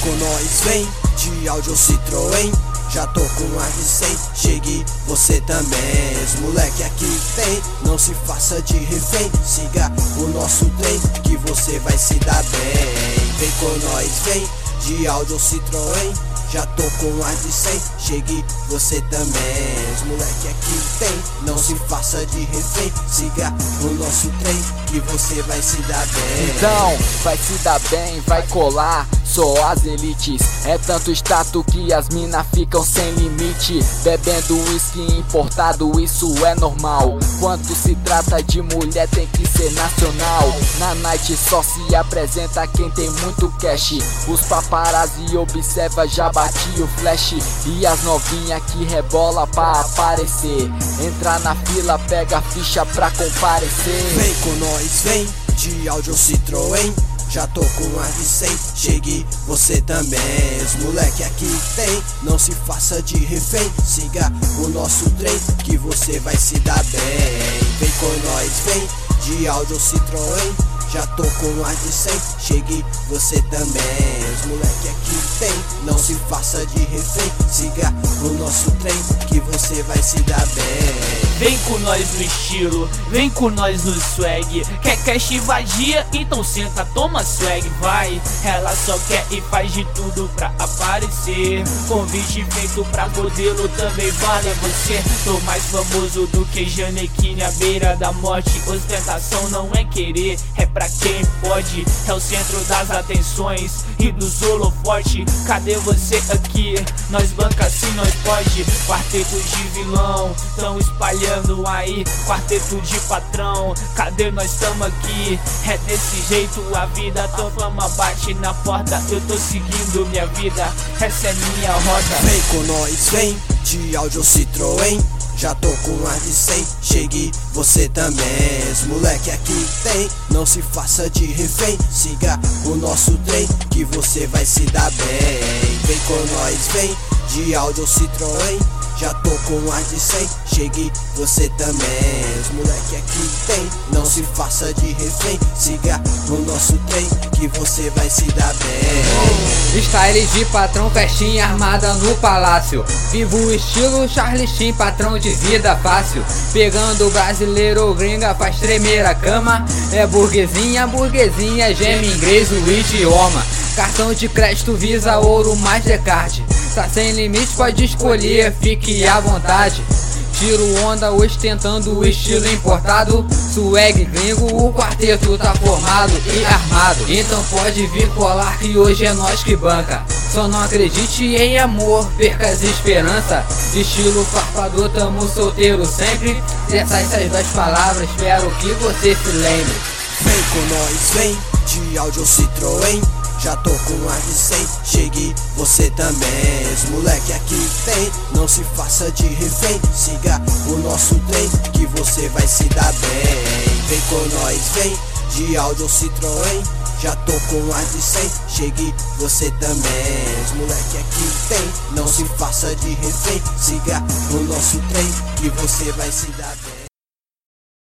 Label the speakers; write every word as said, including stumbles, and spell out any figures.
Speaker 1: com nós, vem, de áudio Citroën. Já tô com mais de cem, chegue você também. Os moleque aqui tem, não se faça de refém. Siga o nosso trem, que você vai se dar bem. Vem com nós, vem, de áudio Citroën. Já tô com mais de cem, chegue você também. Os moleque aqui tem, não se faça de refém. Siga o nosso trem, que você vai se dar bem.
Speaker 2: Então, vai se dar bem, vai colar. Só as elites, é tanto status que as mina ficam sem limite. Bebendo whisky importado, isso é normal. Quando se trata de mulher tem que ser nacional. Na night só se apresenta quem tem muito cash. Os paparazzi observa, já bati o flash. E as novinha que rebola pra aparecer. Entrar na fila, pega a ficha pra comparecer.
Speaker 1: Vem com nós, vem, de áudio Citroën. Já tô com mais de cem, chegue você também. Os moleque aqui tem, não se faça de refém. Siga o nosso trem, que você vai se dar bem. Vem com nós, vem, de áudio Citroën. Já tô com mais de cem, chegue você também. Os moleque aqui tem, não se faça de refém. Siga o nosso trem, que você vai se dar bem.
Speaker 3: Vem com nós no estilo, vem com nós no swag. Quer cash vadia? Então senta, toma swag, vai. Ela só quer e faz de tudo pra aparecer. Convite feito pra modelo, também vale você. Tô mais famoso do que Janequine à beira da morte. Ostentação não é querer, é pra quem pode. É o centro das atenções e dos holofote. Cadê você aqui? Nós banca assim, nós pode. Quarteto de vilão, tão espalhando aí, quarteto de patrão. Cadê nós tamo aqui? É desse jeito a vida, tua fama bate na porta. Eu tô seguindo minha vida, essa é minha roda.
Speaker 1: Vem com nós, vem, de áudio Citroën. Já tô com mais de cem, chegue você também. Os moleque aqui tem, não se faça de refém. Siga o nosso trem, que você vai se dar bem. Vem com nós, vem, de áudio Citroën. Já tô com mais de cem, chegue você também. Os moleque aqui tem, não se faça de refém. Siga o nosso trem, que você vai se dar bem.
Speaker 4: Style de patrão, festinha armada no palácio. Vivo o estilo Charlie Sheen, patrão de vida fácil. Pegando brasileiro ou gringa, faz tremer a cama. É burguesinha, burguesinha, geme inglês o idioma. Cartão de crédito, Visa, Ouro, Mastercard. Tá sem limite, pode escolher, fique à vontade. Tiro onda ostentando o estilo importado. Swag gringo, o quarteto tá formado e armado. Então pode vir colar que hoje é nós que banca. Só não acredite em amor, perca as esperanças. Estilo farpador, tamo solteiro sempre. Dessas essas duas palavras, espero que você se lembre.
Speaker 1: Vem com nós, vem, de áudio Citroën. Já tô com mais de cem, chegue você também. Os moleque aqui tem, não se faça de refém. Siga o nosso trem, que você vai se dar bem. Vem com nós, vem, de áudio Citroën. Já tô com mais de cem, chegue você também. Os moleque aqui tem, não se faça de refém. Siga o nosso trem, que você vai se dar bem.